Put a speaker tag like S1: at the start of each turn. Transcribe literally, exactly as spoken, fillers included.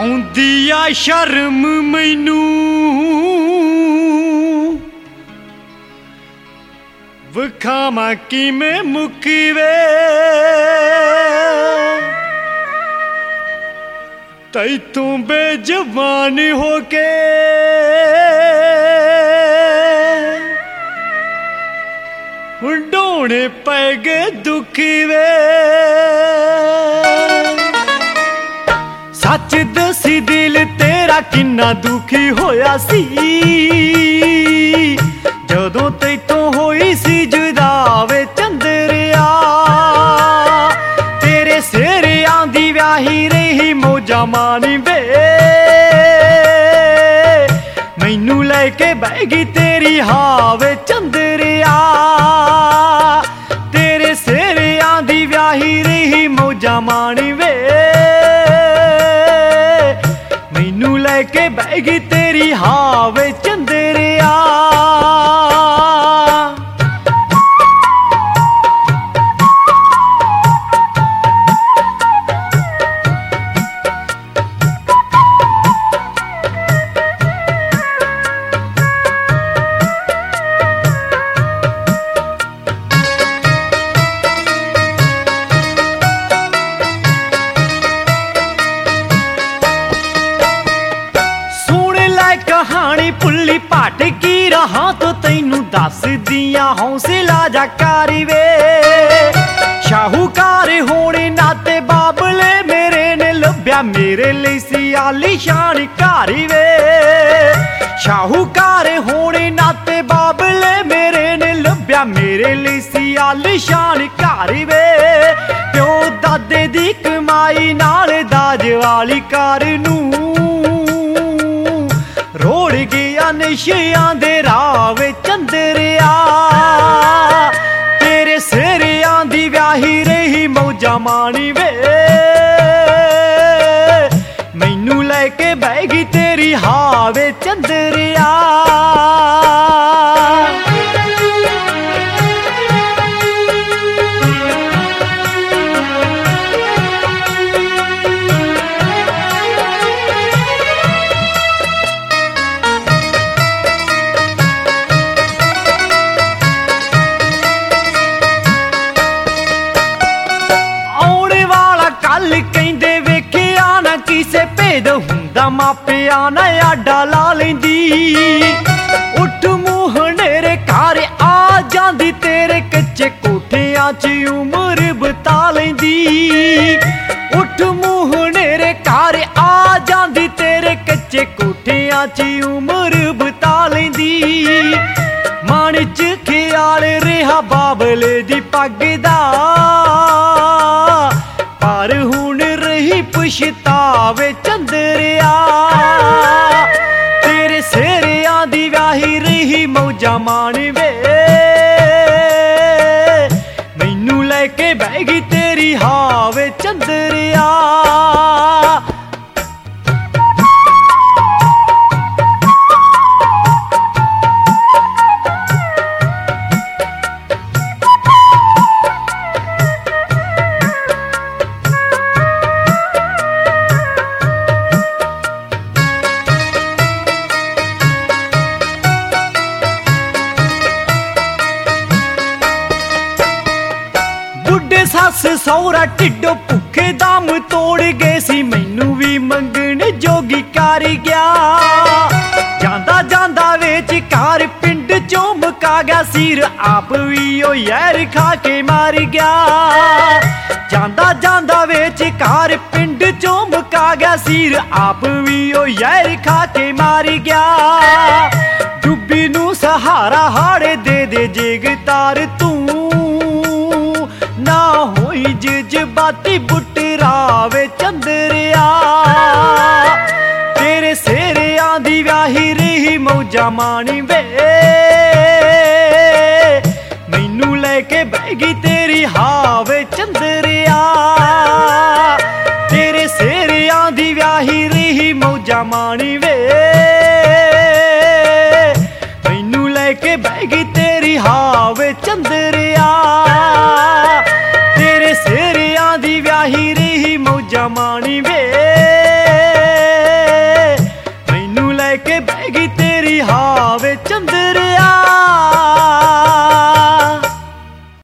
S1: आउंदी आ शर्म मैनू विखावा किवें मुकवे तैतों बेजबान होके ढोने पै गए दुखी वे सच दसी दिल तेरा किन्ना दुखी होया सी जदों तैतों होई सी जुदा वे चंदरिया तेरे सिरे आंदी व्याही रही मौजा मानी वे मैनू लेके बैगी तेरी हावे चंदरिया तेरे सिरे आंदी व्याही रही मौजा मानी वे मैनू लेके बैगी तेरी हावे चंदरिया कहानी पुली पाट की रहा तो तैनू दस दिया हौसला जाकारी वे शाहूकार होने नाते बाबले मेरे ने लभ्या मेरे लिए सी आलीशान कारी वे शाहूकार होने नाते बाबले मेरे ने लभ्या मेरे लिए सी आलीशान कारी वे प्यो दादे दी कमाई नाल दाज वाली कार नू रोड़ गया नशियां दे राह चंदरिया तेरे सिरियां दी व्याही रही मौजा मानी वे मैनू लेके बैगी तेरी हावे चंदरिया किसे भेद हुंदा मापिया ना आडा ला लेंदी उठ मुहनेरे घर आ जांदी तेरे कच्चे कोठियां च उम्र बता लेंदी उठ मुहनेरे घर आ जांदी तेरे कच्चे कोठियां च उम्र बता लेंदी मन च ख्याल रहा बाबले दी पग दा पर हुण रही पछतावे चंदरिया तेरे सिरियां दी व्याही रही मौजा मानी वे मैनू लेके बैगी तेरी हावे चंदरिया सस सौरा टिड्डो भुखे दम तोड़ गए सी मैनू भी मंगण जोगी कर गया जांदा जांदा वेच कार पिंड चों मुका गया सिर आप भी ओ यार खा के मार गया जांदा जांदा वेच कार पिंड चों मुका गया सिर आप भी ओ यार खा के मार गया डुब्बी नू सहारा हाड़े दे दे जेगतार तू ना होई जज्बाती बुटरावे चंदरिया तेरे सिरियां दी व्याही रही मौजा मानी वे मैनू लेके बैगी तेरी हावे चंदरिया तेरे सिरियां दी व्याही रही मौजा मानी वे